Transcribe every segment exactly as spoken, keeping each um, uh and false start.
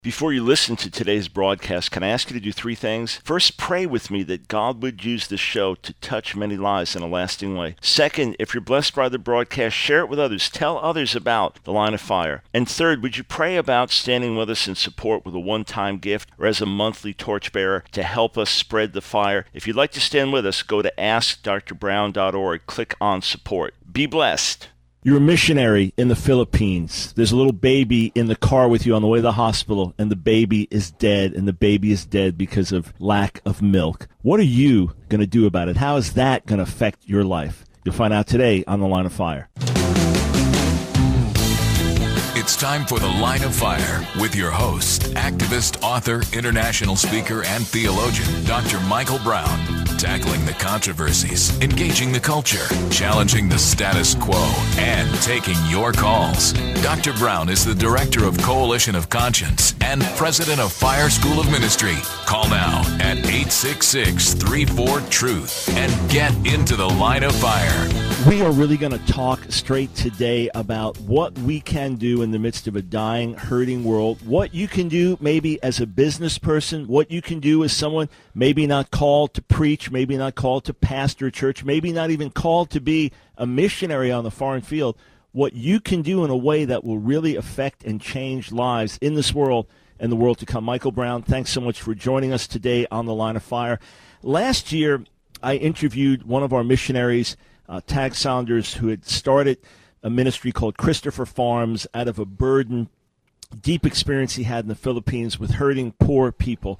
Before you listen to today's broadcast, can I ask you to do three things? First, pray with me that God would use this show to touch many lives in a lasting way. Second, if you're blessed by the broadcast, share it with others. Tell others about The Line of Fire. And third, would you pray about standing with us in support with a one-time gift or as a monthly torchbearer to help us spread the fire? If you'd like to stand with us, go to ask dr brown dot org. Click on support. Be blessed. You're a missionary in the Philippines. There's a little baby in the car with you on the way to the hospital, and the baby is dead, and the baby is dead because of lack of milk. What are you going to do about it? How is that going to affect your life? You'll find out today on The Line of Fire. It's time for The Line of Fire with your host, activist, author, international speaker, and theologian, Doctor Michael Brown. Tackling the controversies, engaging the culture, challenging the status quo, and taking your calls. Doctor Brown is the director of Coalition of Conscience and president of Fire School of Ministry. Call now at eight six six, three four, truth and get into the line of fire. We are really going to talk straight today about what we can do in the midst of a dying, hurting world, what you can do maybe as a business person, what you can do as someone maybe not called to preach, maybe not called to pastor a church, maybe not even called to be a missionary on the foreign field, what you can do in a way that will really affect and change lives in this world and the world to come. Michael Brown, thanks so much for joining us today on The Line of Fire. Last year, I interviewed one of our missionaries, uh, Tag Saunders, who had started a ministry called Christopher Farms out of a burden, deep experience he had in the Philippines with hurting poor people.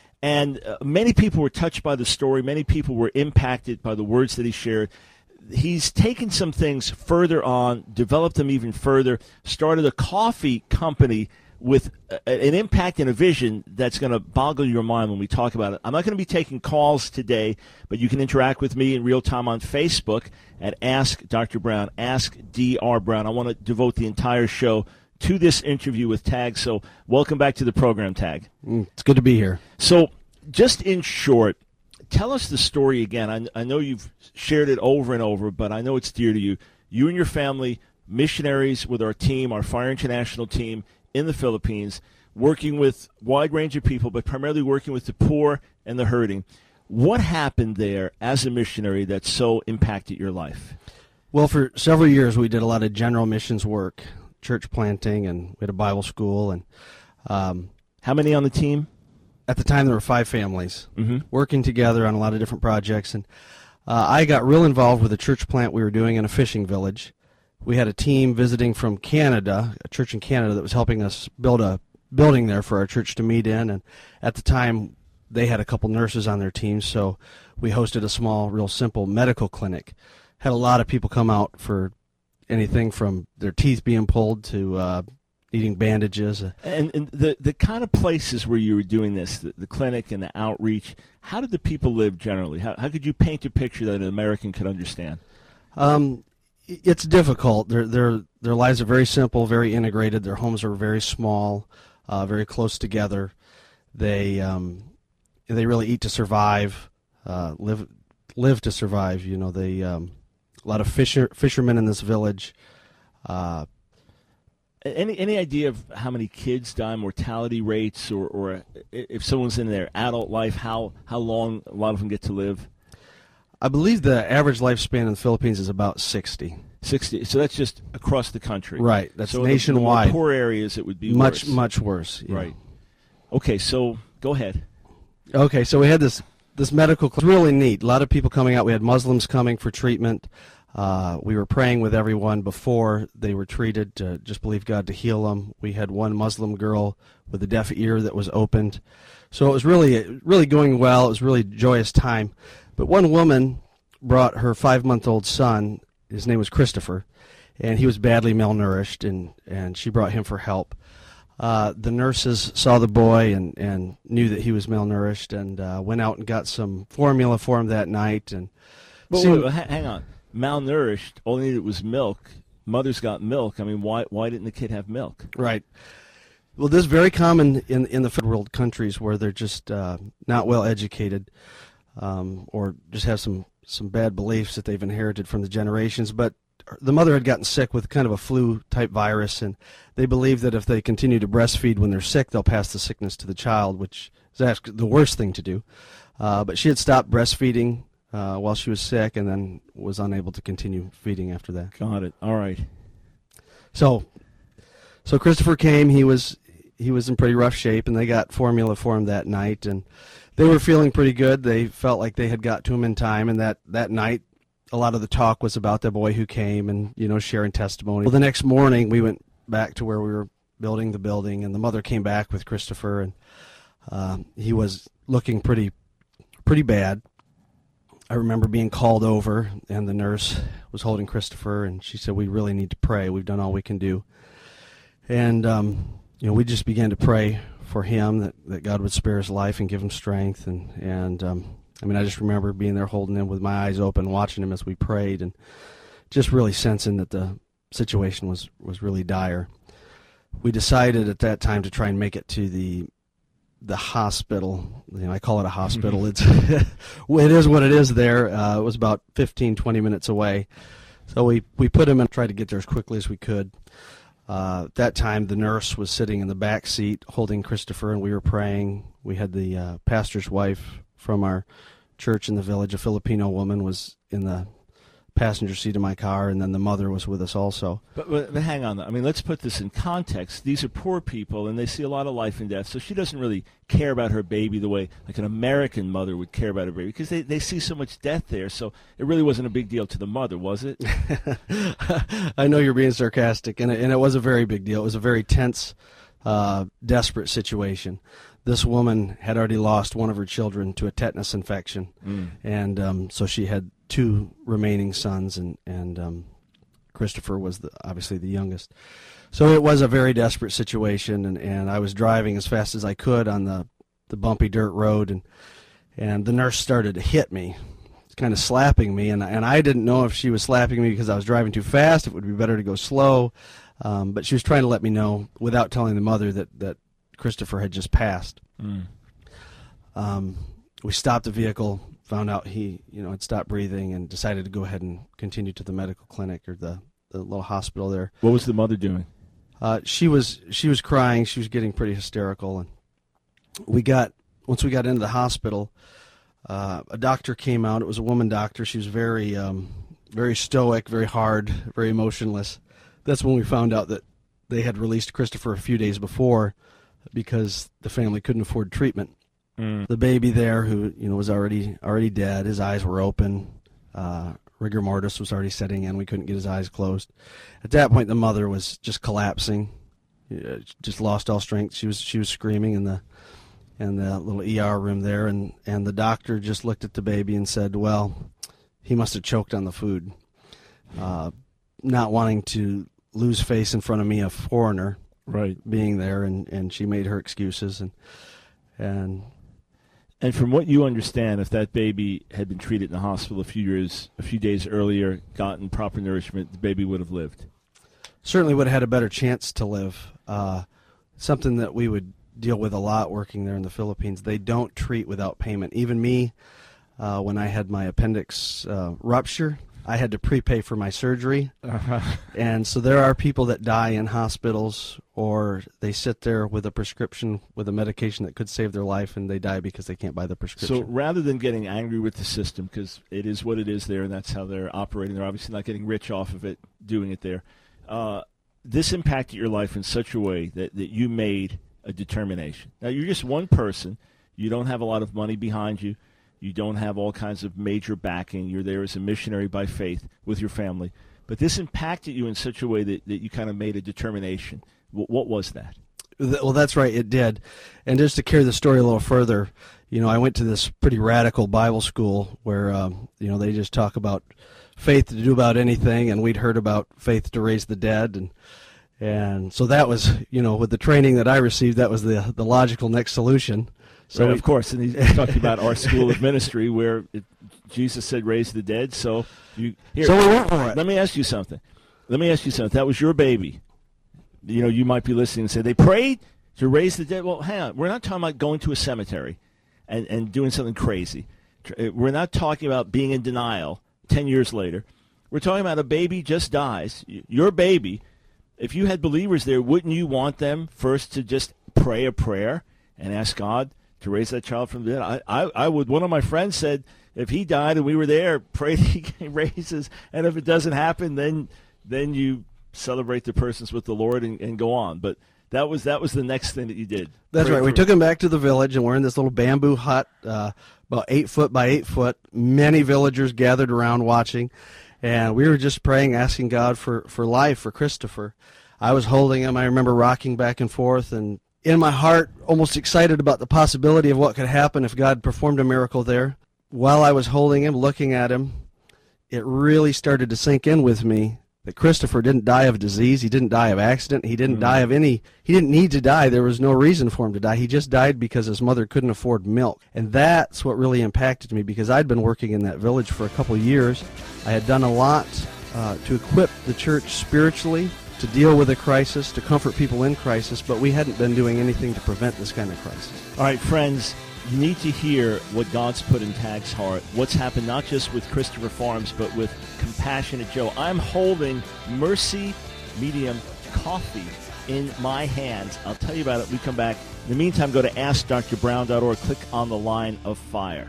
And uh, many people were touched by the story. Many people were impacted by the words that he shared. He's taken some things further on, developed them even further, started a coffee company with a, an impact and a vision that's going to boggle your mind when we talk about it. I'm not going to be taking calls today, but you can interact with me in real time on Facebook at Ask Doctor Brown, Ask D R Brown. I want to devote the entire show to this interview with Tag. So welcome back to the program, Tag. Mm, it's good to be here. So just in short, tell us the story again. I, I know you've shared it over and over, but I know it's dear to you. You and your family, missionaries with our team, our Fire International team in the Philippines, working with a wide range of people, but primarily working with the poor and the hurting. What happened there as a missionary that so impacted your life? Well, for several years we did a lot of general missions work, church planting, and we had a Bible school. And um, how many on the team? At the time, there were five families mm-hmm. working together on a lot of different projects. And uh, I got real involved with a church plant we were doing in a fishing village. We had a team visiting from Canada, a church in Canada that was helping us build a building there for our church to meet in. And at the time, they had a couple nurses on their team, so we hosted a small, real simple medical clinic. Had a lot of people come out for anything from their teeth being pulled to uh, needing bandages. And, and the the kind of places where you were doing this, the, the clinic and the outreach, how did the people live generally? How, how could you paint a picture that an American could understand? Um, it's difficult. Their their their lives are very simple, very integrated. Their homes are very small, uh, very close together. They um, they really eat to survive, uh, live live to survive. You know, they um, a lot of fisher fishermen in this village. Uh, any any idea of how many kids die, mortality rates, or, or if someone's in their adult life, how how long a lot of them get to live? I believe the average lifespan in the Philippines is about sixty. sixty. So that's just across the country. Right. That's so nationwide. In the more poor areas, it would be much, worse. much worse. Right. Know. Okay, so go ahead. Okay, so we had this, this medical clinic. It was really neat. A lot of people coming out. We had Muslims coming for treatment. Uh, we were praying with everyone before they were treated to just believe God to heal them. We had one Muslim girl with a deaf ear that was opened. So it was really, really going well. It was really a joyous time. But one woman brought her five-month-old son. His name was Christopher, and he was badly malnourished, and, and she brought him for help. Uh, the nurses saw the boy and, and knew that he was malnourished, and uh, went out and got some formula for him that night. And but wait, wait, hang on. Malnourished, all they needed was milk. Mother's got milk. I mean, why why didn't the kid have milk? Right. Well, this is very common in in the third world countries where they're just uh, not well educated, um, or just have some, some bad beliefs that they've inherited from the generations. But the mother had gotten sick with kind of a flu-type virus, and they believe that if they continue to breastfeed when they're sick, they'll pass the sickness to the child, which is actually the worst thing to do. Uh, but she had stopped breastfeeding uh, while she was sick, and then was unable to continue feeding after that. Got it. All right. So, so Christopher came. He was he was in pretty rough shape, and they got formula for him that night, and they were feeling pretty good. They felt like they had got to him in time, and that, that night, a lot of the talk was about the boy who came and, you know, sharing testimony. Well, the next morning, we went back to where we were building the building, and the mother came back with Christopher, and uh, he was looking pretty, pretty bad. I remember being called over, and the nurse was holding Christopher, and she said, "We really need to pray. We've done all we can do." And, um, you know, we just began to pray for him, that, that God would spare his life and give him strength. And, and um, I mean, I just remember being there holding him with my eyes open, watching him as we prayed, and just really sensing that the situation was, was really dire. We decided at that time to try and make it to the the hospital. You know, I call it a hospital. It's it is what it is there. Uh, it was about fifteen, twenty minutes away. So we, we put him in, tried to get there as quickly as we could. Uh, at that time, the nurse was sitting in the back seat holding Christopher, and we were praying. We had the uh, pastor's wife from our church in the village, a Filipino woman, was in the passenger seat of my car, and then the mother was with us also. But, but, but hang on. I mean, let's put this in context. These are poor people, and they see a lot of life and death, so she doesn't really care about her baby the way like an American mother would care about her baby, because they, they see so much death there, so it really wasn't a big deal to the mother, was it? I know you're being sarcastic, and it, and it was a very big deal. It was a very tense, uh, desperate situation. This woman had already lost one of her children to a tetanus infection, mm. and um, so she had two remaining sons, and, and um, Christopher was the, obviously the youngest. So it was a very desperate situation, and, and I was driving as fast as I could on the, the bumpy dirt road, and and the nurse started to hit me, kind of slapping me, and, and I didn't know if she was slapping me because I was driving too fast, if it would be better to go slow, um, but she was trying to let me know without telling the mother that, that Christopher had just passed. Mm. Um, we stopped the vehicle, found out he, you know, had stopped breathing, and decided to go ahead and continue to the medical clinic, or the, the little hospital there. What was the mother doing? Uh, she was she was crying. She was getting pretty hysterical, and we got once we got into the hospital, uh, a doctor came out. It was a woman doctor. She was very um, very stoic, very hard, very emotionless. That's when we found out that they had released Christopher a few days before, because the family couldn't afford treatment. Mm. The baby there, who you know was already already dead, his eyes were open. Uh, rigor mortis was already setting in. We couldn't get his eyes closed. At that point, the mother was just collapsing, uh, just lost all strength. She was she was screaming in the in the little E R room there, and and the doctor just looked at the baby and said, "Well, he must have choked on the food." Uh, not wanting to lose face in front of me, a foreigner, right, being there, and, and she made her excuses, and and and from what you understand, if that baby had been treated in the hospital a few years, a few days earlier, gotten proper nourishment, the baby would have lived. Certainly would have had a better chance to live. Uh, something that we would deal with a lot working there in the Philippines. They don't treat without payment. Even me, uh, when I had my appendix uh, rupture, I had to prepay for my surgery. Uh-huh. And so there are people that die in hospitals, or they sit there with a prescription with a medication that could save their life, and they die because they can't buy the prescription. So rather than getting angry with the system, because it is what it is there, and that's how they're operating, they're obviously not getting rich off of it, doing it there. Uh, this impacted your life in such a way that, that you made a determination. Now, you're just one person. You don't have a lot of money behind you. You don't have all kinds of major backing. You're there as a missionary by faith with your family. But this impacted you in such a way that, that you kind of made a determination. W- what was that? Well, that's right, it did. And just to carry the story a little further, you know, I went to this pretty radical Bible school where, um, you know, they just talk about faith to do about anything, and we'd heard about faith to raise the dead. And and so that was, you know, with the training that I received, that was the the logical next solution. So right, of course, and he's talking about our school of ministry where it, Jesus said, "Raise the dead." So you here. So we went for it. Let me ask you something. Let me ask you something. That was your baby. You know, you might be listening and say they prayed to raise the dead. Well, hang on. We're not talking about going to a cemetery and and doing something crazy. We're not talking about being in denial ten years later. We're talking about a baby just dies. Your baby, if you had believers there, wouldn't you want them first to just pray a prayer and ask God to raise that child from the dead? I, I, I would. One of my friends said if he died and we were there, pray that he raises, and if it doesn't happen, then then you celebrate the persons with the Lord and, and go on. But that was that was the next thing that you did. That's Pray right. We for- took him back to the village, and we're in this little bamboo hut, uh, about eight foot by eight foot. Many villagers gathered around watching, and we were just praying, asking God for, for life for Christopher. I was holding him. I remember rocking back and forth, and in my heart, almost excited about the possibility of what could happen if God performed a miracle there. While I was holding him, looking at him, it really started to sink in with me that Christopher didn't die of disease. He didn't die of accident. He didn't mm-hmm. die of any, he didn't need to die. There was no reason for him to die. He just died because his mother couldn't afford milk. And that's what really impacted me, because I'd been working in that village for a couple of years. I had done a lot uh, to equip the church spiritually, to deal with a crisis, to comfort people in crisis, but we hadn't been doing anything to prevent this kind of crisis. All right, friends, you need to hear what God's put in Tag's heart, what's happened not just with Christopher Farms, but with Compassionate Joe. I'm holding Mercy Medium Coffee in my hands. I'll tell you about it when we come back. In the meantime, go to ask dr brown dot org. Click on the Line of Fire.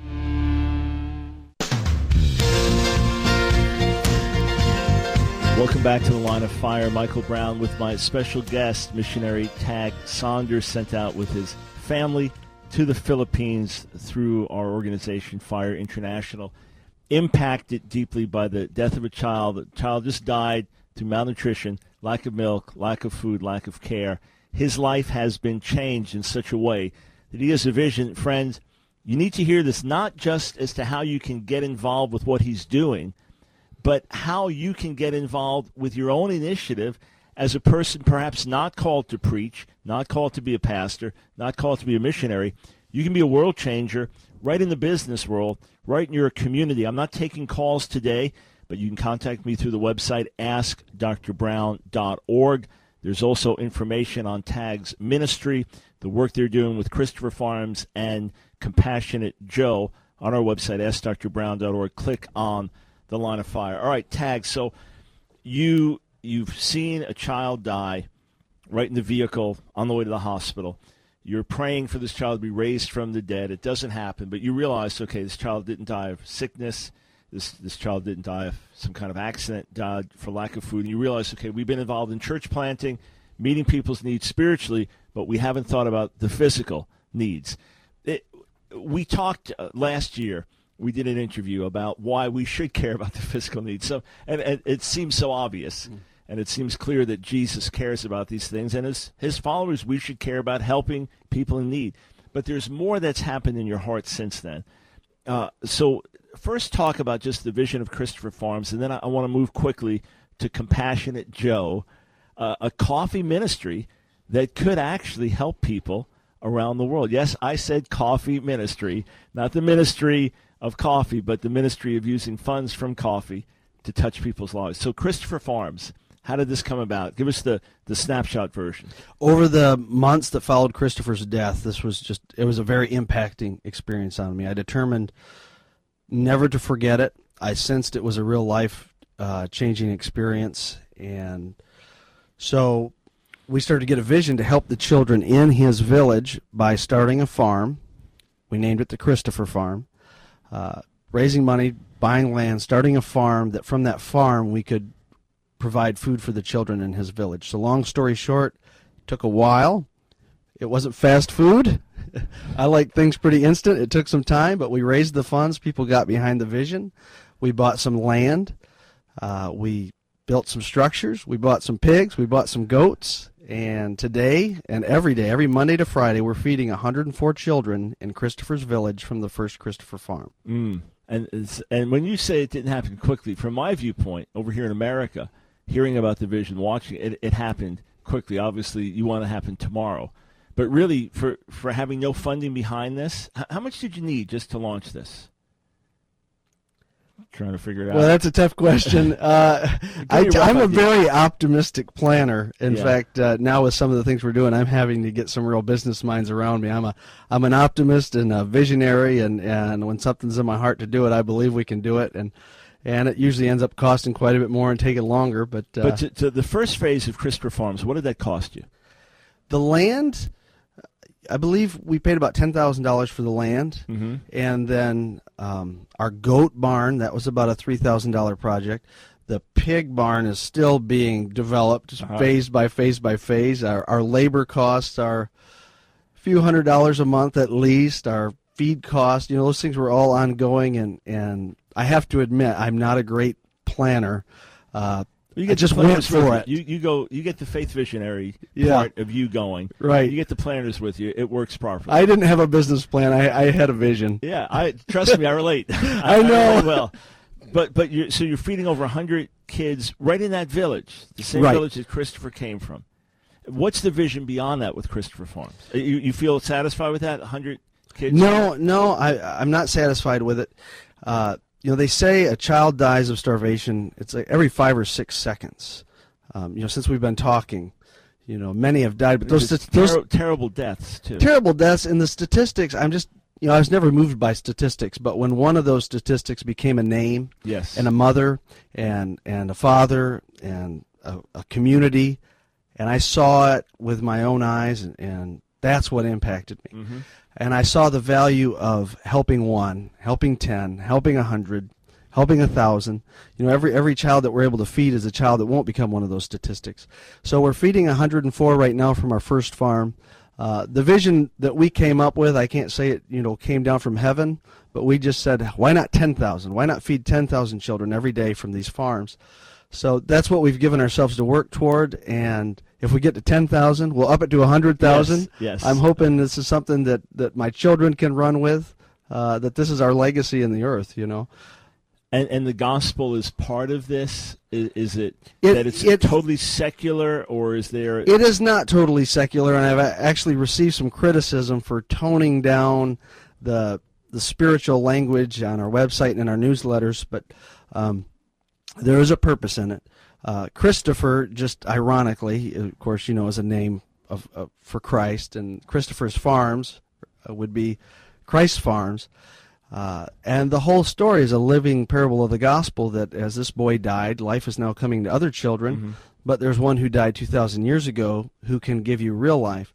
Welcome back to the Line of Fire. Michael Brown with my special guest, missionary Tag Saunders, sent out with his family to the Philippines through our organization, Fire International, impacted deeply by the death of a child. The child just died through malnutrition, lack of milk, lack of food, lack of care. His life has been changed in such a way that he has a vision. Friends, you need to hear this not just as to how you can get involved with what he's doing, but how you can get involved with your own initiative as a person perhaps not called to preach, not called to be a pastor, not called to be a missionary. You can be a world changer right in the business world, right in your community. I'm not taking calls today, but you can contact me through the website, ask dr brown dot org. There's also information on Tag's ministry, the work they're doing with Christopher Farms and Compassionate Joe on our website, ask dr brown dot org. Click on the Line of Fire. All right, Tag, so you... You've seen a child die right in the vehicle on the way to the hospital. You're praying for this child to be raised from the dead. It doesn't happen, but you realize, okay, this child didn't die of sickness. This this child didn't die of some kind of accident, died for lack of food. And you realize, okay, we've been involved in church planting, meeting people's needs spiritually, but we haven't thought about the physical needs. It, we talked uh, last year. We did an interview about why we should care about the physical needs. So, and, and it seems so obvious. Mm. And it seems clear that Jesus cares about these things. And as his followers, we should care about helping people in need. But there's more that's happened in your heart since then. Uh, so first talk about just the vision of Christopher Farms, and then I, I want to move quickly to Compassionate Joe, uh, a coffee ministry that could actually help people around the world. Yes, I said coffee ministry, not the ministry of coffee, but the ministry of using funds from coffee to touch people's lives. So Christopher Farms, how did this come about? Give us the, the snapshot version. Over the months that followed Christopher's death, this was just, it was a very impacting experience on me. I determined never to forget it. I sensed it was a real life-changing uh, experience. And so we started to get a vision to help the children in his village by starting a farm. We named it the Christopher Farm. Uh, raising money, buying land, starting a farm, that from that farm we could provide food for the children in his village. So long story short, it took a while. It wasn't fast food. I like things pretty instant. It took some time, but we raised the funds. People got behind the vision. We bought some land. Uh, we built some structures. We bought some pigs. We bought some goats. And today and every day, every Monday to Friday, we're feeding one hundred four children in Christopher's village from the first Christopher Farm. Mm. And it's, and when you say it didn't happen quickly, from my viewpoint, over here in America, hearing about the vision, watching it, it happened quickly. Obviously, you want it to happen tomorrow. But really, for, for having no funding behind this, how much did you need just to launch this? Trying to figure it out. Well, that's a tough question. Uh, I, I'm a very optimistic planner. In yeah. fact, uh, now with some of the things we're doing, I'm having to get some real business minds around me. I'm a, I'm an optimist and a visionary, and, and when something's in my heart to do it, I believe we can do it. And and it usually ends up costing quite a bit more and taking longer. But, uh, but to, to the first phase of Christopher Farms, what did that cost you? The land, I believe we paid about ten thousand dollars for the land, mm-hmm. and then um, our goat barn, that was about a three thousand dollars project. The pig barn is still being developed, uh-huh. phase by phase by phase. Our, our labor costs are a few hundred dollars a month at least. Our feed costs, you know, those things were all ongoing, and, and I have to admit, I'm not a great planner. Uh, you get I just went for it. You you go. You get the faith visionary yeah. part of you going. Right. You get the planners with you. It works properly. I didn't have a business plan. I, I had a vision. Yeah. I trust me. I relate. I, I know. I relate well. But but you're, so you're feeding over a hundred kids right in that village, the same right. village that Christopher came from. What's the vision beyond that with Christopher Farms? You you feel satisfied with that? A hundred kids? No, no. I I'm not satisfied with it. Uh, you know, they say a child dies of starvation. It's like every five or six seconds. Um, you know, since we've been talking, you know, many have died, but those, It's those ter- terrible deaths too. Terrible deaths. In the statistics, I'm just, you know, I was never moved by statistics, but when one of those statistics became a name, yes, and a mother, and and a father, and a, a community, and I saw it with my own eyes, and, and that's what impacted me. Mm-hmm. And I saw the value of helping one, helping ten, helping a hundred, helping a thousand. You know, every every child that we're able to feed is a child that won't become one of those statistics. So we're feeding one hundred four right now from our first farm. Uh, the vision that we came up with, I can't say it, you know, came down from heaven, but we just said, why not ten thousand? Why not feed ten thousand children every day from these farms? So that's what we've given ourselves to work toward, and if we get to ten thousand, we'll up it to one hundred thousand. Yes, yes. I'm hoping this is something that, that my children can run with, uh, that this is our legacy in the earth, you know. And and the gospel is part of this? Is, is it, It- that it's it- totally secular, or is there... It is not totally secular, and I've a- actually received some criticism for toning down the the spiritual language on our website and in our newsletters, but um, there is a purpose in it. Uh, Christopher, just ironically, of course, you know, is a name of, of for Christ, and Christopher's Farms uh, would be Christ Farms. Uh, and the whole story is a living parable of the gospel that as this boy died, life is now coming to other children, Mm-hmm. but there's one who died two thousand years ago who can give you real life.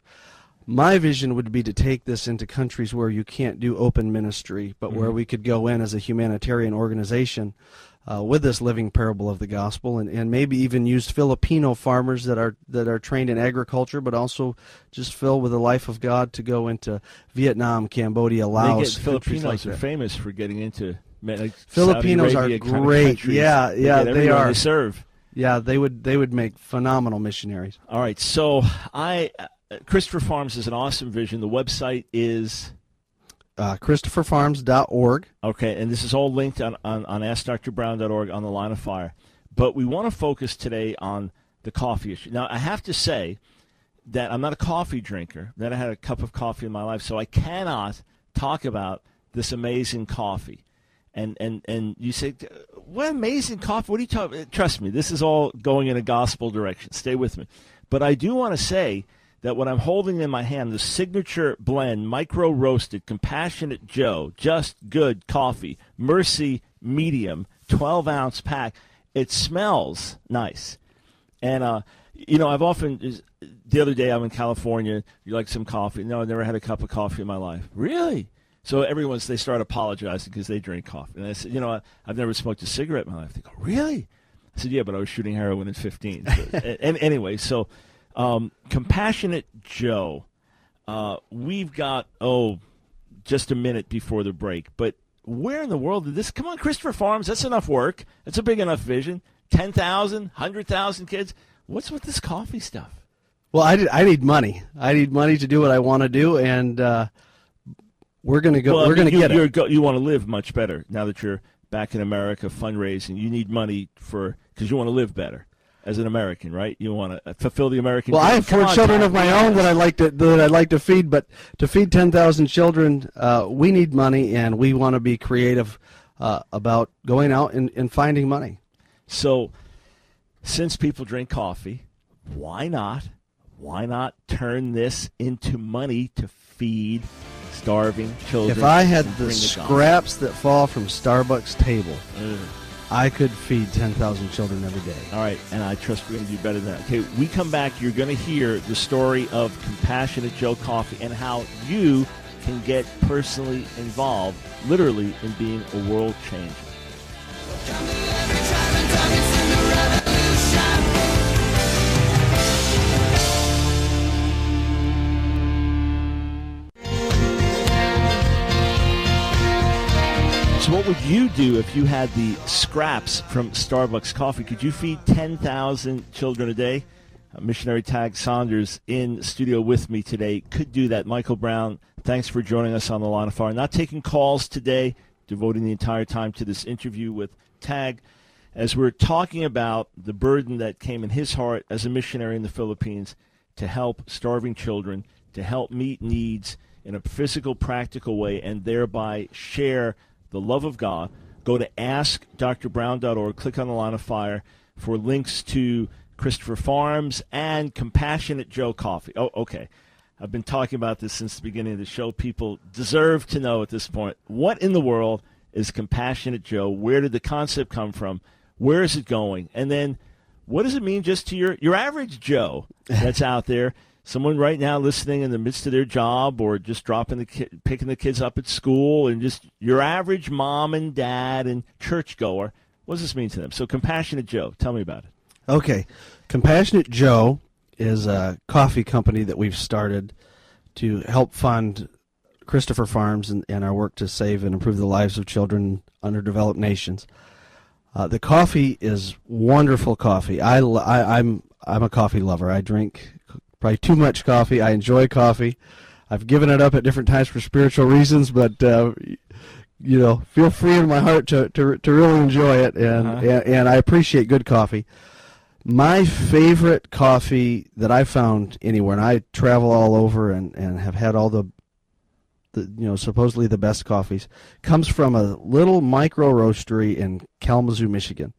My vision would be to take this into countries where you can't do open ministry, but where Mhm. we could go in as a humanitarian organization uh, with this living parable of the gospel, and, and maybe even use Filipino farmers that are that are trained in agriculture, but also just fill with the life of God to go into Vietnam, Cambodia, They Laos. get, countries Filipinos like are that. famous for getting into like Filipinos Saudi are Arabia kind of great. countries. Yeah, They yeah, get they everywhere are. They serve. Yeah, they would they would make phenomenal missionaries. All right, so I uh, Christopher Farms is an awesome vision. The website is Uh, Christopher Farms dot org. okay, and this is all linked on, on, on ask dr brown dot org on the Line of Fire. But we want to focus today on the coffee issue. Now, I have to say that I'm not a coffee drinker. That I had a cup of coffee in my life, so I cannot talk about this amazing coffee. And and and you say, what amazing coffee? What are you talking? Trust me, this is all going in a gospel direction. Stay with me. But I do want to say that what I'm holding in my hand, the Signature Blend, Micro Roasted, Compassionate Joe, Just Good Coffee, Mercy Medium, twelve ounce pack. It smells nice. And, uh, you know, I've often, the other day I'm in California, you like some coffee? No, I never had a cup of coffee in my life. Really? So everyone's, they start apologizing because they drink coffee. And I said, you know, I've never smoked a cigarette in my life. They go, really? I said, yeah, but I was shooting heroin at fifteen. So, and anyway, so um, Compassionate Joe, uh, we've got, oh, just a minute before the break. But where in the world did this, come on, Christopher Farms, that's enough work. That's a big enough vision. ten thousand, one hundred thousand kids. What's with this coffee stuff? Well, I, did, I need money. I need money to do what I want to do, and uh, we're going to go. Well, I we're mean, going to you, get you're it. Go, you want to live much better now that you're back in America fundraising. You need money for because you want to live better as an American, right? You want to fulfill the American. Well, dream. I have Come four on, children Tom. of my own that I like to that I like to feed, but to feed ten thousand children, uh, we need money, and we want to be creative uh, about going out and, and finding money. So, since people drink coffee, why not? Why not turn this into money to feed starving children? If I had and the bring gospel? scraps that fall from Starbucks table, Ugh. I could feed ten thousand children every day. All right, and I trust we're going to do better than that. Okay, we come back, you're going to hear the story of Compassionate Joe Coffee and how you can get personally involved, literally, in being a world changer. So what would you do if you had the scraps from Starbucks coffee? Could you feed ten thousand children a day? Uh, Missionary Tag Saunders in studio with me today could do that. Michael Brown, thanks for joining us on The Line of Fire. Not taking calls today, devoting the entire time to this interview with Tag, as we're talking about the burden that came in his heart as a missionary in the Philippines to help starving children, to help meet needs in a physical, practical way, and thereby share the love of God. Go to ask dr brown dot org, click on The Line of Fire for links to Christopher Farms and Compassionate Joe Coffee. Oh, okay. I've been talking about this since the beginning of the show. People deserve to know at this point, what in the world is Compassionate Joe? Where did the concept come from? Where is it going? And then what does it mean just to your, your average Joe that's out there? Someone right now listening in the midst of their job or just dropping the ki- picking the kids up at school, and just your average mom and dad and churchgoer. What does this mean to them? So Compassionate Joe, tell me about it. Okay. Compassionate Joe is a coffee company that we've started to help fund Christopher Farms and, and our work to save and improve the lives of children in underdeveloped nations. Uh, the coffee is wonderful coffee. I, I, I'm I'm a coffee lover. I drink probably too much coffee. I enjoy coffee. I've given it up at different times for spiritual reasons, but uh, you know, feel free in my heart to to, to really enjoy it, and, uh-huh. and and I appreciate good coffee. My favorite coffee that I found anywhere, and I travel all over and, and have had all the, the, you know, supposedly the best coffees, comes from a little micro roastery in Kalamazoo, Michigan.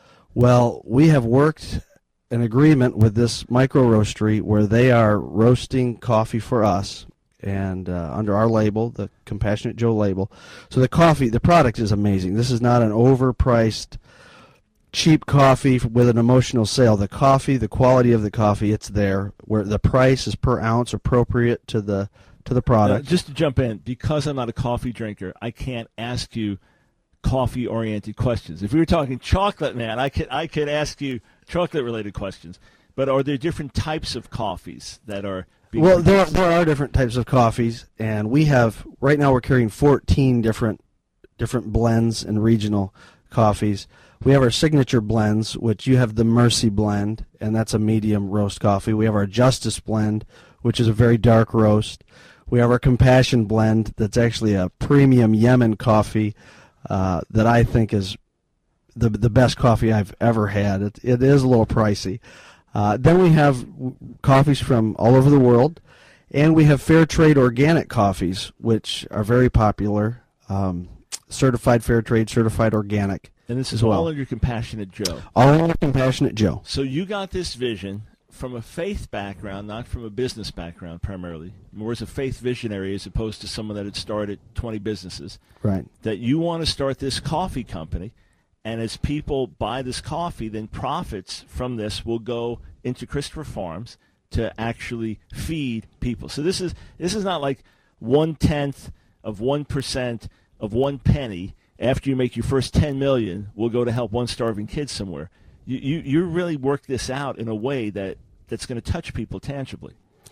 Well, we have worked an agreement with this micro roastery where they are roasting coffee for us, and uh, under our label, the Compassionate Joe label. So the coffee, the product is amazing. This is not an overpriced, cheap coffee with an emotional sale. The coffee, the quality of the coffee, it's there. Where the price is per ounce, appropriate to the to the product. Uh, just to jump in, because I'm not a coffee drinker, I can't ask you coffee-oriented questions. If we were talking chocolate, man, I could I could ask you chocolate-related questions. But are there different types of coffees that are being Well, there are, produced? there are different types of coffees, and we have right now we're carrying fourteen different different blends and regional coffees. We have our signature blends, which you have the Mercy blend, and that's a medium roast coffee. We have our Justice blend, which is a very dark roast. We have our Compassion blend, that's actually a premium Yemen coffee uh, that I think is the the best coffee I've ever had. It, it is a little pricey. Uh, then we have coffees from all over the world, and we have fair trade organic coffees, which are very popular. Um, certified fair trade, certified organic. And this is as well. all under Compassionate Joe. All under Compassionate Joe. So you got this vision from a faith background, not from a business background primarily. More as a faith visionary as opposed to someone that had started twenty businesses. Right. That you want to start this coffee company, and as people buy this coffee, then profits from this will go into Christopher Farms to actually feed people. So this is this is not like one-tenth of one percent of one penny after you make your first ten million dollars will go to help one starving kid somewhere. You, you, you really work this out in a way that, that's going to touch people tangibly.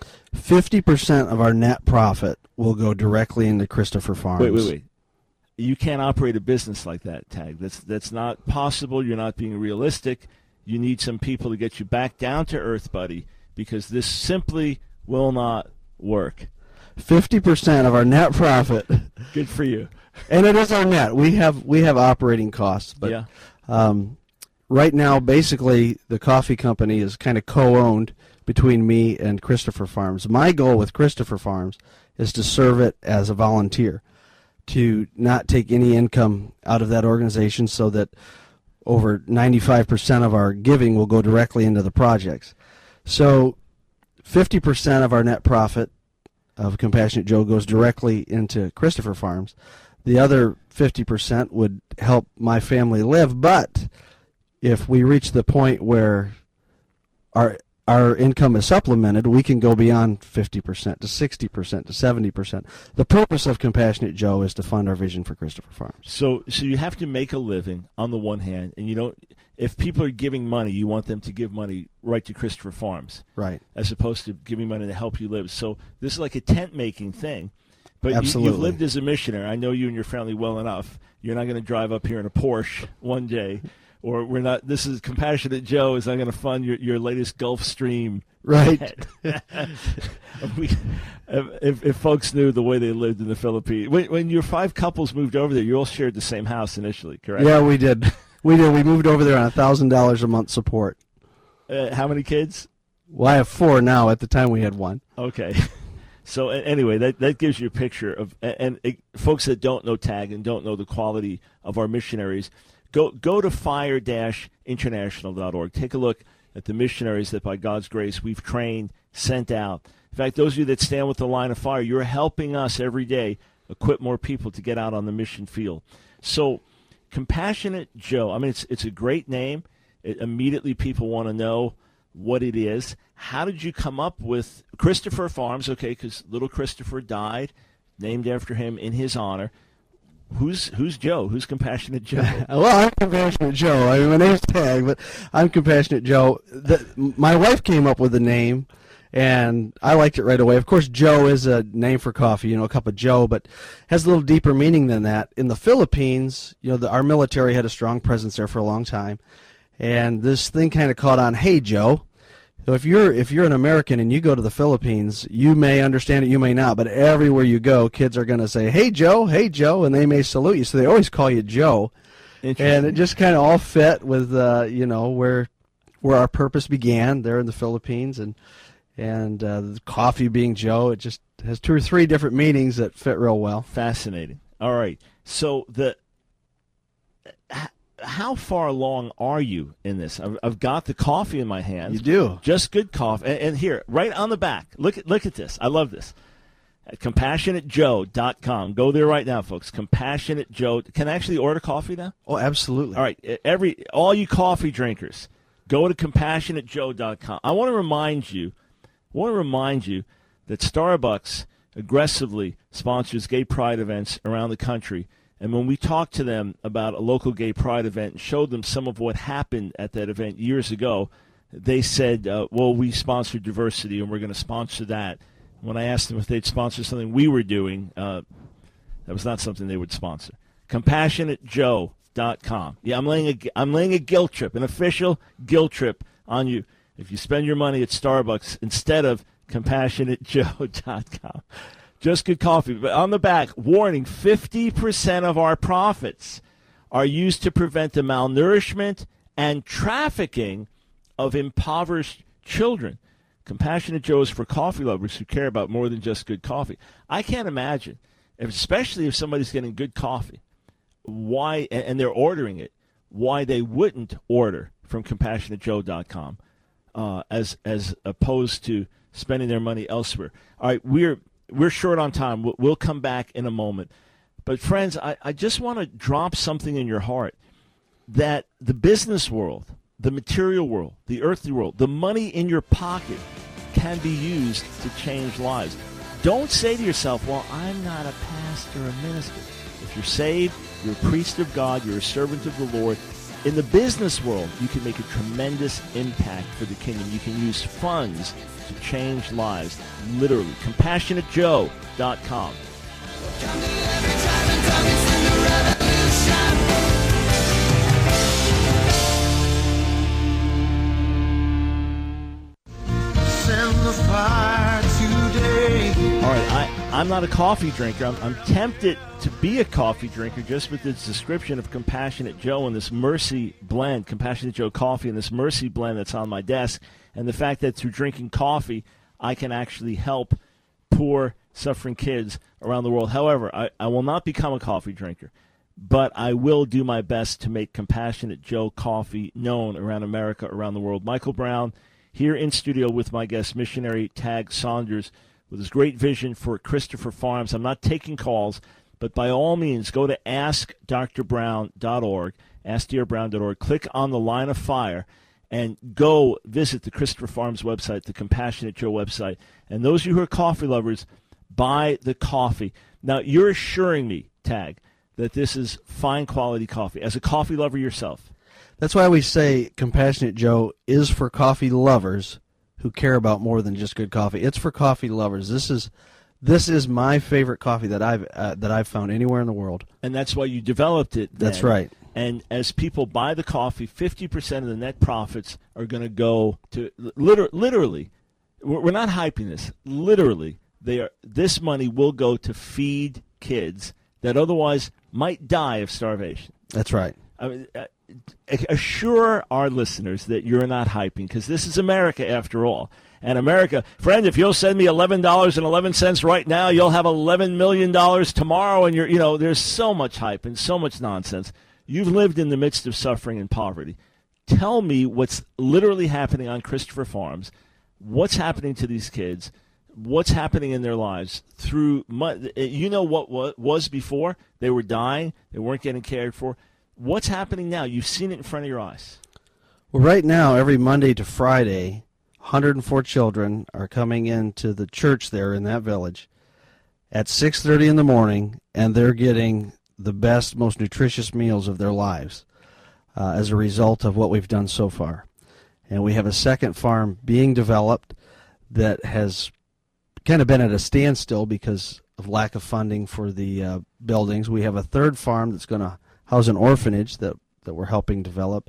fifty percent of our net profit will go directly into Christopher Farms. Wait, wait, wait. You can't operate a business like that, Tag. That's that's not possible. You're not being realistic. You need some people to get you back down to earth, buddy, because this simply will not work. fifty percent of our net profit. Good for you. And it is our net. We have we have operating costs, but yeah. um, right now, basically, the coffee company is kind of co-owned between me and Christopher Farms. My goal with Christopher Farms is to serve it as a volunteer, to not take any income out of that organization, so that over ninety-five percent of our giving will go directly into the projects. So fifty percent of our net profit of Compassionate Joe goes directly into Christopher Farms. The other fifty percent would help my family live, but if we reach the point where our our income is supplemented, we can go beyond fifty percent to sixty percent to seventy percent. The purpose of Compassionate Joe is to fund our vision for Christopher Farms. So so you have to make a living on the one hand, and you don't, if people are giving money, you want them to give money right to Christopher Farms. Right. As opposed to giving money to help you live. So this is like a tent-making thing. But you, Absolutely. you've lived as a missionary. I know you and your family well enough. You're not going to drive up here in a Porsche one day. Or we're not. This is Compassionate Joe is not going to fund your, your latest Gulfstream. Right. we, if, if folks knew the way they lived in the Philippines, when, when your five couples moved over there, you all shared the same house initially, correct? Yeah, we did. We did. We moved over there on a thousand dollars a month support. Uh, how many kids? Well, I have four now. At the time, we had one. Okay. So anyway, that, that gives you a picture of, and, and it, folks that don't know TAG and don't know the quality of our missionaries, go go to fire dash international dot org. Take a look at the missionaries that by God's grace we've trained, sent out. In fact, those of you that stand with the line of fire, you're helping us every day equip more people to get out on the mission field. So Compassionate Joe, I mean, it's it's a great name. It, immediately people want to know what it is. How did you come up with Christopher Farms? Okay, because little Christopher died, named after him in his honor. Who's who's Joe? Who's Compassionate Joe? Well, I'm Compassionate Joe. I mean, my name's Tag, but I'm Compassionate Joe. The, my wife came up with the name, and I liked it right away. Of course, Joe is a name for coffee, you know, a cup of Joe, but has a little deeper meaning than that. In the Philippines, you know, the, our military had a strong presence there for a long time, and this thing kind of caught on. Hey, Joe. So if you're if you're an American and you go to the Philippines, you may understand it, you may not, but everywhere you go, kids are going to say, "Hey Joe, hey Joe," and they may salute you. So they always call you Joe, and it just kind of all fit with uh, you know where where our purpose began there in the Philippines, and and uh, the coffee being Joe. It just has two or three different meanings that fit real well. Fascinating. All right, so the. How far along are you in this? I've, I've got the coffee in my hands. You do. Just good coffee. And, and here, right on the back, look at look at this. I love this. At compassionate joe dot com. Go there right now, folks. Compassionate Joe. Can I actually order coffee now? Oh, absolutely. All right. Every all you coffee drinkers, go to compassionate joe dot com. I want to remind you, I want to remind you that Starbucks aggressively sponsors gay pride events around the country. And when we talked to them about a local gay pride event and showed them some of what happened at that event years ago, they said, uh, well, we sponsor diversity and we're going to sponsor that. When I asked them if they'd sponsor something we were doing, uh, that was not something they would sponsor. compassionate joe dot com. Yeah, I'm laying a, I'm laying a guilt trip, an official guilt trip on you if you spend your money at Starbucks instead of compassionate joe dot com. Just good coffee. But on the back, warning, fifty percent of our profits are used to prevent the malnourishment and trafficking of impoverished children. Compassionate Joe is for coffee lovers who care about more than just good coffee. I can't imagine, especially if somebody's getting good coffee, why, and they're ordering it, why they wouldn't order from compassionate joe dot com uh, as as opposed to spending their money elsewhere. All right, we're We're short on time. We'll, we'll come back in a moment. But, friends, I, I just want to drop something in your heart that the business world, the material world, the earthly world, the money in your pocket can be used to change lives. Don't say to yourself, well, I'm not a pastor or minister. If you're saved, you're a priest of God, you're a servant of the Lord. In the business world, you can make a tremendous impact for the kingdom. You can use funds to change lives, literally. compassionate joe dot com. Send the fire today. All right, I, I'm not a coffee drinker. I'm, I'm tempted to be a coffee drinker just with this description of Compassionate Joe and this Mercy blend, Compassionate Joe coffee and this Mercy blend that's on my desk, and the fact that through drinking coffee, I can actually help poor, suffering kids around the world. However, I, I will not become a coffee drinker, but I will do my best to make Compassionate Joe coffee known around America, around the world. Michael Brown here in studio with my guest, missionary Tag Saunders, with his great vision for Christopher Farms. I'm not taking calls, But by all means, go to ask dr brown dot org, ask d r brown dot org, click on the Line of Fire, and go visit the Christopher Farms website, the Compassionate Joe website. And those of you who are coffee lovers, buy the coffee. Now, you're assuring me, Tag, that this is fine quality coffee. As a coffee lover yourself. That's why we say Compassionate Joe is for coffee lovers who care about more than just good coffee. It's for coffee lovers. This is this is my favorite coffee that I've uh, that I've found anywhere in the world. And that's why you developed it then. That's right. And as people buy the coffee, fifty percent of the net profits are going to go to liter- literally. We're not hyping this. Literally, they are. This money will go to feed kids that otherwise might die of starvation. That's right. I mean, uh, assure our listeners that you're not hyping, because this is America after all. And America, friend, if you'll send me eleven dollars and eleven cents right now, you'll have eleven million dollars tomorrow. And you're, you know, there's so much hype and so much nonsense. You've lived in the midst of suffering and poverty. Tell me what's literally happening on Christopher Farms. What's happening to these kids? What's happening in their lives through, you know what was before? They were dying. They weren't getting cared for. What's happening now? You've seen it in front of your eyes. Well, right now, every Monday to Friday, one hundred four children are coming into the church there in that village at six thirty in the morning, and they're getting the best, most nutritious meals of their lives uh, as a result of what we've done so far. And we have a second farm being developed that has kind of been at a standstill because of lack of funding for the uh, buildings. We have a third farm that's going to house an orphanage that, that we're helping develop.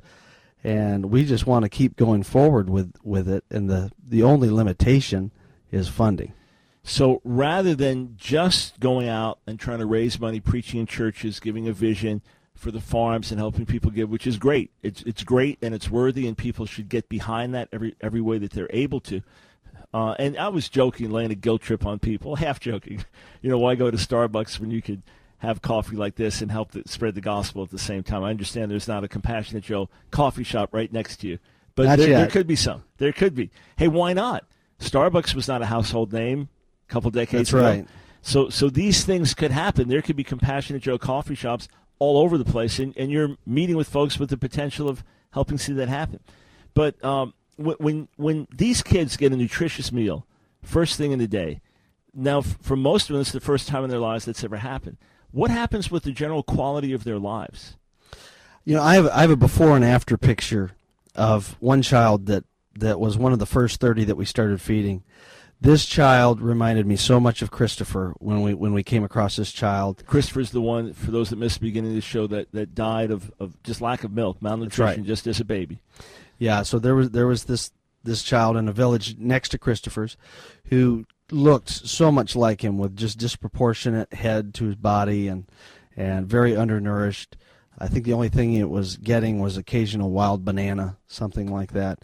And we just want to keep going forward with, with it, and the, the only limitation is funding. So rather than just going out and trying to raise money, preaching in churches, giving a vision for the farms and helping people give, which is great. It's it's great and it's worthy, and people should get behind that every every way that they're able to. Uh, and I was joking, laying a guilt trip on people, half joking. You know, why go to Starbucks when you could have coffee like this and help the, spread the gospel at the same time? I understand there's not a Compassionate Joe coffee shop right next to you, but there, there could be some. There could be. Hey, why not? Starbucks was not a household name a couple decades That's ago. right. So, so these things could happen. There could be Compassionate Joe coffee shops all over the place, and, and you're meeting with folks with the potential of helping see that happen. But um, when when these kids get a nutritious meal first thing in the day, now for most of them it's the first time in their lives that's ever happened. What happens with the general quality of their lives? You know, I have I have a before and after picture of one child that, that was one of the first thirty that we started feeding. This child reminded me so much of Christopher when we when we came across this child. Christopher's the one, for those that missed the beginning of the show, that, that died of, of just lack of milk, malnutrition, right. just as a baby. Yeah, so there was there was this this child in a village next to Christopher's who looked so much like him, with just disproportionate head to his body and and very undernourished. I think the only thing it was getting was occasional wild banana, something like that.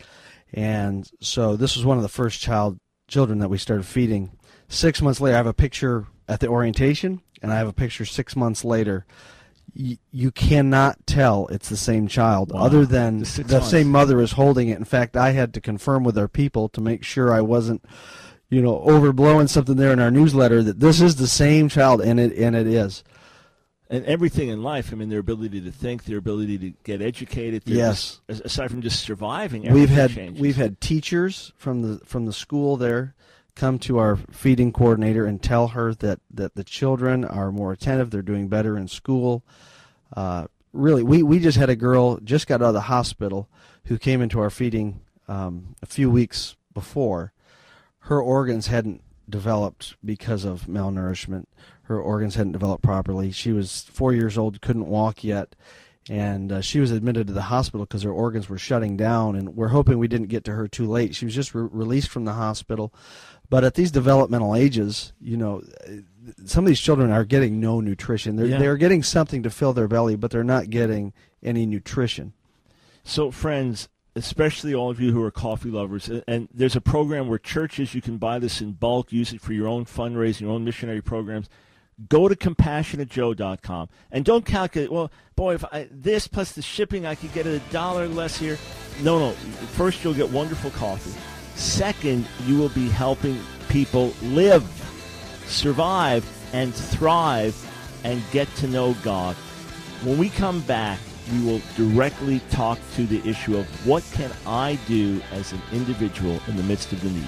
And so this was one of the first child children that we started feeding. Six months later, I have a picture at the orientation, and I have a picture six months later. Y- you cannot tell it's the same child, wow. other than the, the same mother is holding it. In fact, I had to confirm with our people to make sure I wasn't, you know, overblowing something there in our newsletter, that this is the same child, and it and it is. And everything in life, I mean, their ability to think, their ability to get educated. Yes. Just, aside from just surviving, we've had changes. we've had teachers from the from the school there come to our feeding coordinator and tell her that, that the children are more attentive, they're doing better in school. Uh, really, we, we just had a girl just got out of the hospital who came into our feeding um, a few weeks before. Her organs hadn't developed because of malnourishment. Her organs hadn't developed properly. She was four years old, couldn't walk yet, and uh, she was admitted to the hospital because her organs were shutting down, and we're hoping we didn't get to her too late. She was just re- released from the hospital. But at these developmental ages, you know, some of these children are getting no nutrition. They're, yeah. they're getting something to fill their belly, but they're not getting any nutrition. So, friends, especially all of you who are coffee lovers, and there's a program where churches, you can buy this in bulk, use it for your own fundraising, your own missionary programs. Go to compassionate joe dot com and don't calculate, well, boy, if I, this plus the shipping, I could get a dollar less here. No, no. First, you'll get wonderful coffee. Second, you will be helping people live, survive, and thrive and get to know God. When we come back, we will directly talk to the issue of what can I do as an individual in the midst of the need.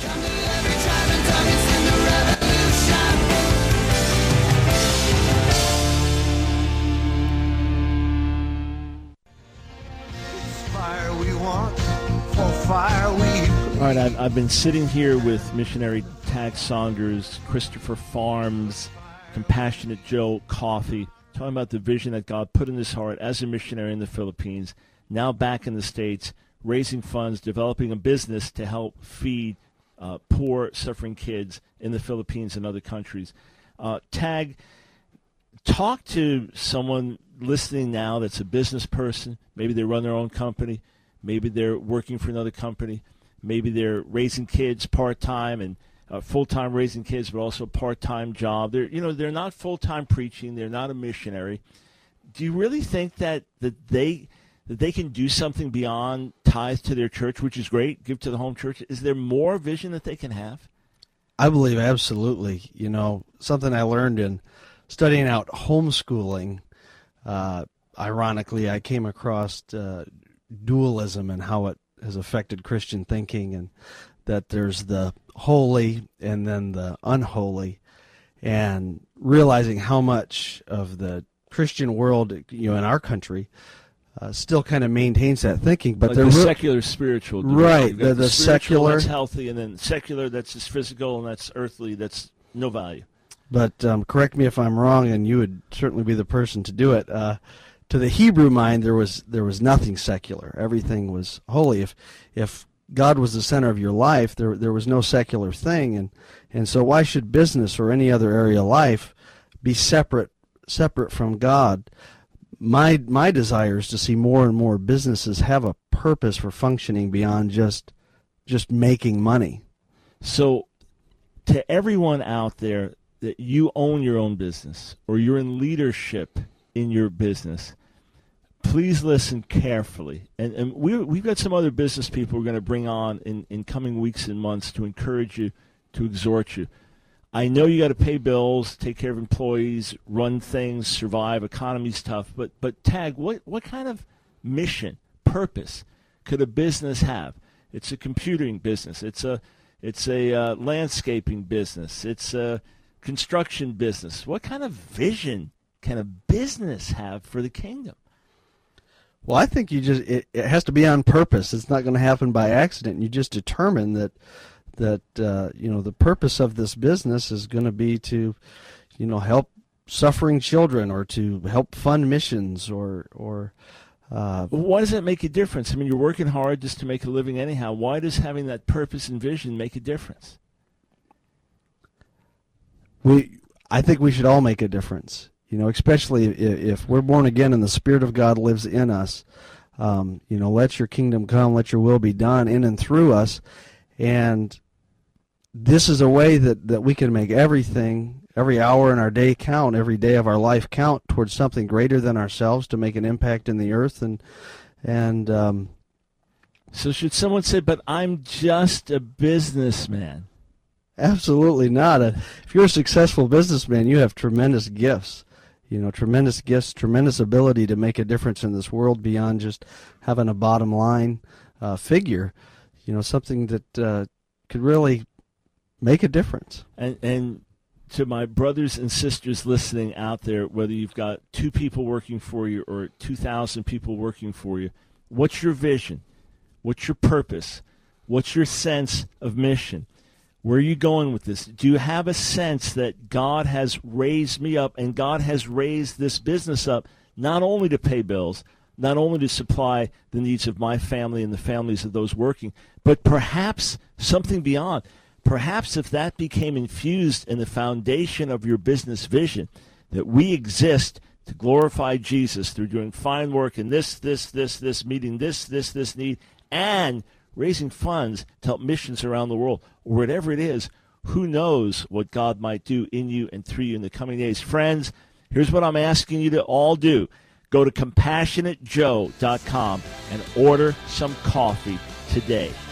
Fire we want, for fire we All right, I've, I've been sitting here with missionary Tag Saunders, Christopher Farms, Compassionate Joe Coffey, talking about the vision that God put in his heart as a missionary in the Philippines, now back in the States, raising funds, developing a business to help feed uh, poor, suffering kids in the Philippines and other countries. Uh, Tag, talk to someone listening now that's a business person. Maybe they run their own company. Maybe they're working for another company. Maybe they're raising kids part-time and uh, full-time raising kids, but also part-time job. They're, you know, they're not full-time preaching. They're not a missionary. Do you really think that, that they that they can do something beyond tithe to their church, which is great, give to the home church? Is there more vision that they can have? I believe absolutely. You know, something I learned in studying out homeschooling, uh, ironically, I came across uh, dualism and how it has affected Christian thinking, and that there's the holy and then the unholy, and realizing how much of the Christian world, you know, in our country, uh, still kind of maintains that thinking. But like they're the re- secular spiritual division. right, You've got the, the, the spiritual secular that's healthy, and then secular that's just physical and that's earthly, that's no value. But um, correct me if I'm wrong, and you would certainly be the person to do it. Uh, to the Hebrew mind, there was there was nothing secular. Everything was holy. If if God was the center of your life, there there was no secular thing, and and so why should business or any other area of life be separate separate from God? My my desire is to see more and more businesses have a purpose for functioning beyond just just making money. So, to everyone out there that you own your own business or you're in leadership in your business, please listen carefully. And, and we, we've got some other business people we're going to bring on in, in coming weeks and months to encourage you, to exhort you. I know you got to pay bills, take care of employees, run things, survive. Economy's tough. But, but Tag, what, what kind of mission, purpose could a business have? It's a computing business. It's a It's a uh, landscaping business. It's a construction business. What kind of vision can a business have for the kingdom? Well, I think you just it, it has to be on purpose. It's not going to happen by accident. You just determine that that uh, you know the purpose of this business is going to be to you know help suffering children or to help fund missions or or. Uh, Why does that make a difference? I mean, you're working hard just to make a living anyhow. Why does having that purpose and vision make a difference? We, I think we should all make a difference. You know, especially if, if we're born again and the Spirit of God lives in us. Um, you know, let your kingdom come, let your will be done in and through us. And this is a way that, that we can make everything, every hour in our day count, every day of our life count towards something greater than ourselves to make an impact in the earth. And and um, so should someone say, but I'm just a businessman? Absolutely not. Uh, if you're a successful businessman, you have tremendous gifts. You know, tremendous gifts, tremendous ability to make a difference in this world beyond just having a bottom line uh, figure. You know, something that uh, could really make a difference. And and to my brothers and sisters listening out there, whether you've got two people working for you or two thousand people working for you, what's your vision? What's your purpose? What's your sense of mission? Where are you going with this? Do you have a sense that God has raised me up and God has raised this business up not only to pay bills, not only to supply the needs of my family and the families of those working, but perhaps something beyond? Perhaps if that became infused in the foundation of your business vision, that we exist to glorify Jesus through doing fine work in this, this, this, this, meeting this, this, this need, and raising funds to help missions around the world, or whatever it is, who knows what God might do in you and through you in the coming days. Friends, here's what I'm asking you to all do. Go to compassionate joe dot com and order some coffee today.